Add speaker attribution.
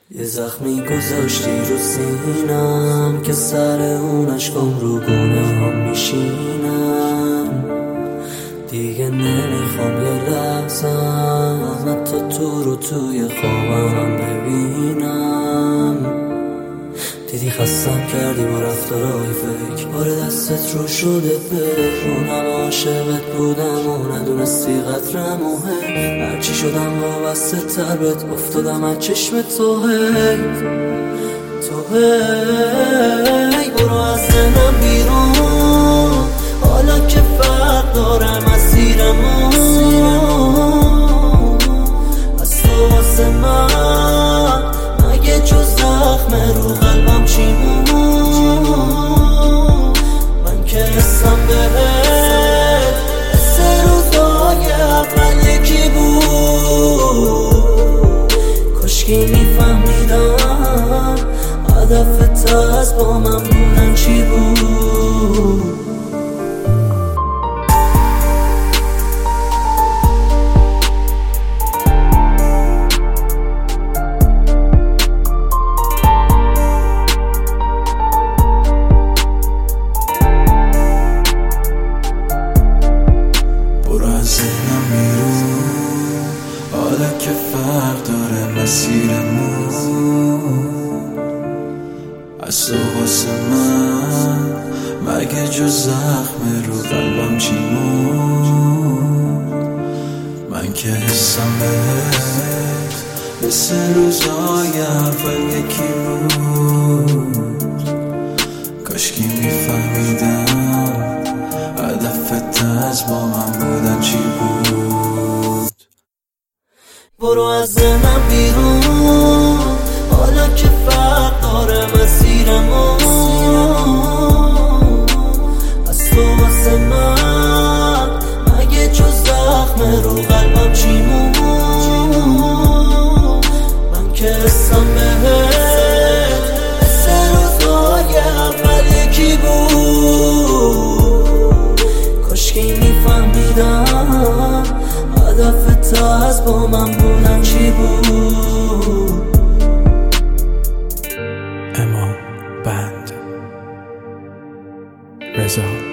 Speaker 1: یه زخمی گذاشتی رو سینم که سر اون عشقم رو گناهم میشینم. دیگه نمیخوام یه لحظم حتی تو رو توی خوابم ببینم. دیدی خستم کردی با رفتارهای فکر، بار دستت رو شده اونم عاشقت بودم و ندونستی قدرم مهم. هرچی شدم وابسته تر بهت افتادم از چشم تو هی برو از ذهنم بیرون، حالا که فرق داره مسیرمون. از تو واسه من مگه جز زخم رو قلبم چی بود؟ من که حسم بهت حس روزای اول یکی بود. کاشکی میفهمیدم هدفت از با من بودن چی بود.
Speaker 2: حالا که فرق داره مسیرمون، از تو واسه من مگه جز زخم رو قلبم چی بود؟ من که حسم بهت مثل روزای اول یکی بود. کاشکی میفهمیدم هدفت از با من بودن چی بود.
Speaker 1: برو از ذهنم بیرون، حالا که فرق داره مسیرمون. از تو واسه من مگه جز زخم رو قلبم چی بود؟ من که حسم بهت مثل روزای اول یکی بود. کاشکی میفهمیدم هدفت از با من بودن چی بود.
Speaker 3: اما بند رضا